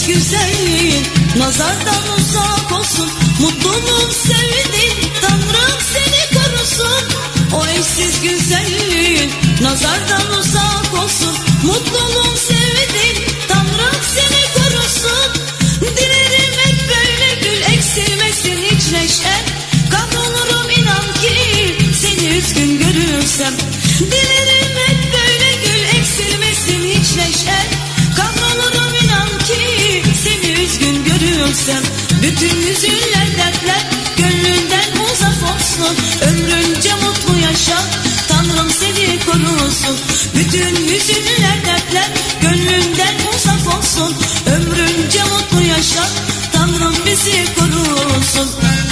eşsiz güzelliğin nazardan uzak olsun. Mutluluğun sevdiğin Tanrım seni korusun. O eşsiz güzelliğin nazardan uzak olsun. Mutluluğun sevdiğin Tanrım seni korusun. Dilerim hep böyle gül, eksilmesin hiç neşen. Kahrolurum inan ki seni üzgün görürsem. Dilerim hep böyle gül, eksilmesin hiç neşen. Kahrolurum inan ki seni üzgün görürsem. Bütün hüzünler, dertler gönlünden uzak olsun. Ömrünce mutlu yaşa, Tanrım seni korusun. Bütün hüzünler, dertler gönlünden uzak olsun. Ömrünce mutlu yaşa, Tanrım bizi korusun.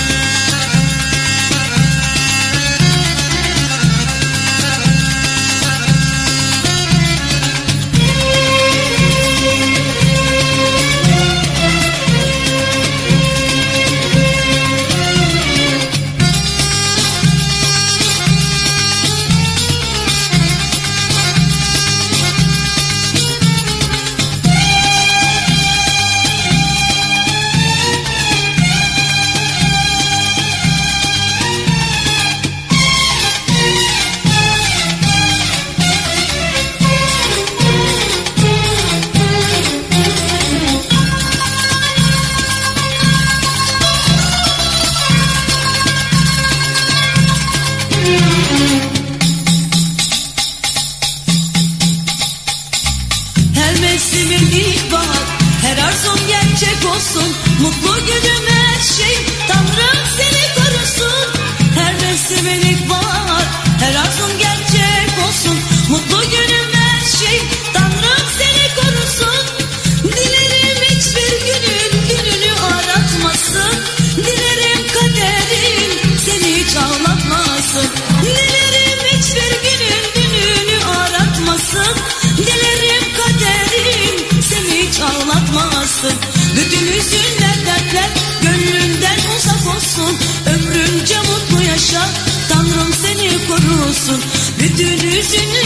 Her mevsimin ilkbahar, her arzum gerçek olsun. Mutlu günüm her şey, Tanrım seni korusun. Her mevsimin ilkbahar, her arzum gerçek olsun. Mutlu günüm her şey, Tanrım seni korusun. Dilerim hiçbir gününü aratmasın. Dilerim kaderin seni hiç ağlatmasın. Dilerim hiçbir gününü aratmasın. Dilerim kaderin seni hiç ağlatmasın. Bütün hüzünler, dertler gönlünden uzak olsun. Ömrünce mutlu yaşa, Tanrım seni korusun. Bütün hüzünler